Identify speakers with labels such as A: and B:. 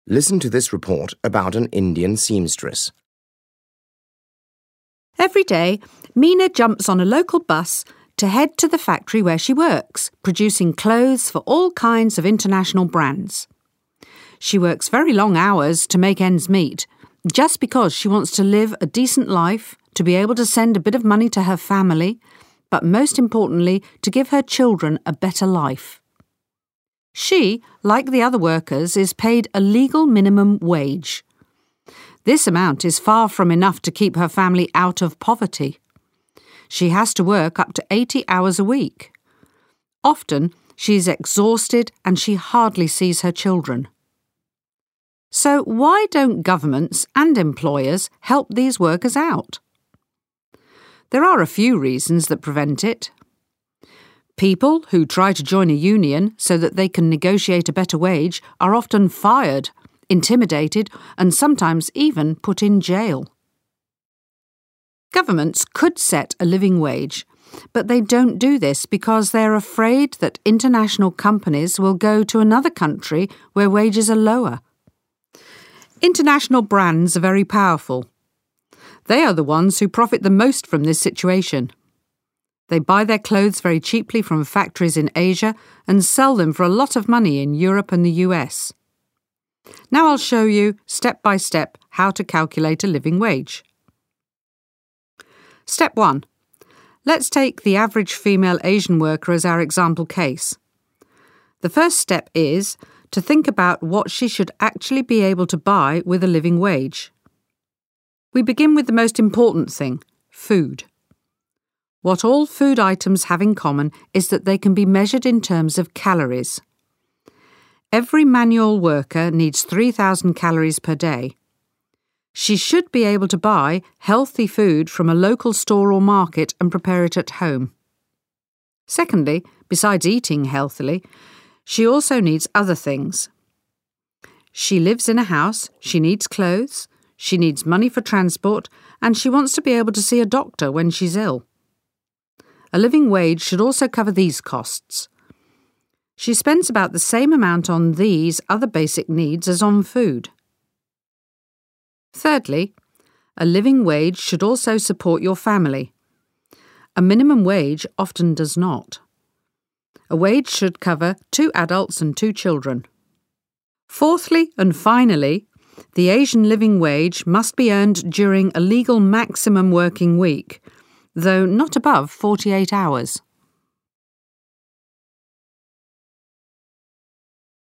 A: Listen to this report about an Indian seamstress.
B: Every day, Meena jumps on a local bus to head to the factory where she works, producing clothes for all kinds of international brands. She works very long hours to make ends meet, just because she wants to live a decent life, to be able to send a bit of money to her family, but most importantly, to give her children a better life. She, like the other workers, is paid a legal minimum wage. This amount is far from enough to keep her family out of poverty. She has to work up to 80 hours a week. Often, she is exhausted and she hardly sees her children. So why don't governments and employers help these workers out? There are a few reasons that prevent it. People who try to join a union so that they can negotiate a better wage are often fired, intimidated, and sometimes even put in jail. Governments could set a living wage, but they don't do this because they're afraid that international companies will go to another country where wages are lower. International brands are very powerful. They are the ones who profit the most from this situation. They buy their clothes very cheaply from factories in Asia and sell them for a lot of money in Europe and the US. Now I'll show you, step by step, how to calculate a living wage. Step 1. Let's take the average female Asian worker as our example case. The first step is to think about what she should actually be able to buy with a living wage. We begin with the most important thing, food. What all food items have in common is that they can be measured in terms of calories. Every manual worker needs 3,000 calories per day. She should be able to buy healthy food from a local store or market and prepare it at home. Secondly, besides eating healthily, she also needs other things. She lives in a house, she needs clothes, she needs money for transport, and she wants to be able to see a doctor when she's ill. A living wage should also cover these costs. She spends about the same amount on these other basic needs as on food. Thirdly, a living wage should also support your family. A minimum wage often does not. A wage should cover 2 adults and 2 children. Fourthly and finally, the Asian living wage must be earned during a legal maximum working week, though not above 48 hours.